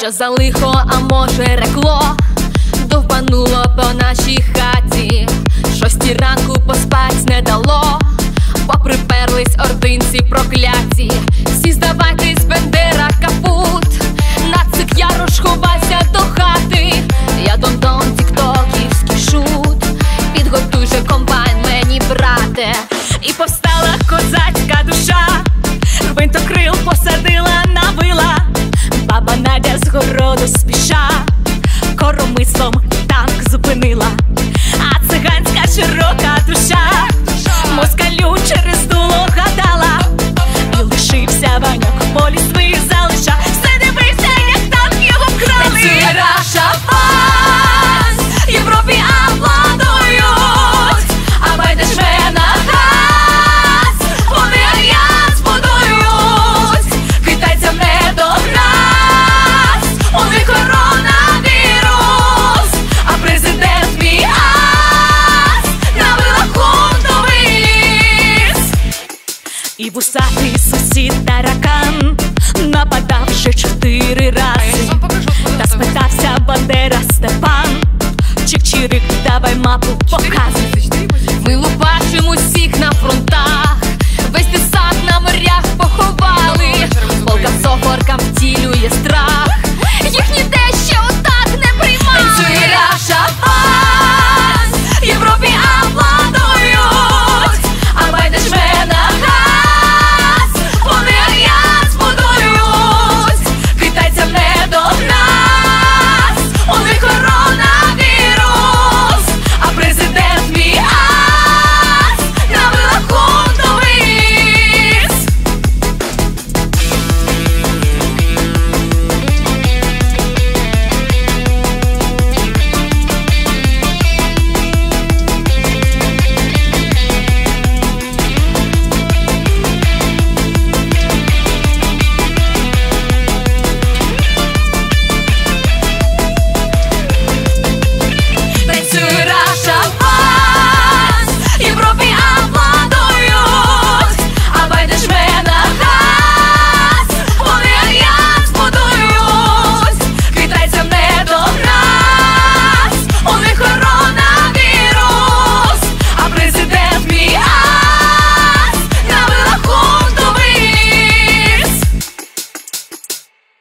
Що за лихо, а може рекло, довбануло по нашій хаті. 6 ранку поспать не дало, поприперлись ординці прокляті. Всі здавайтесь, Бендера капут, нацик Ярош ховайся до хати. Я дон-дон, тіктоківський шут, підготуй же комбайн мені, брате. І повстала козацька душа, гвинтокрил посадила на вила. Баба Надя з городу спіша, коромислом танк зупинила. А циганська широка душа москалю через дуло гадала. І лишився Ваньок в полі своїх залиша. Все дивився, як танк його вкрали. Танцює Раша Фанс, Європі аплодують, а байдешмена газ, вони альянс будують. Китайцям не до нас, у них коронавірус, а президент мій ас на вилах хунтовий ліс. І вусатий сусід таракан нападав вже 4 рази. Та спитався Бандера Степан: чик-чирик, давай мапу показуй.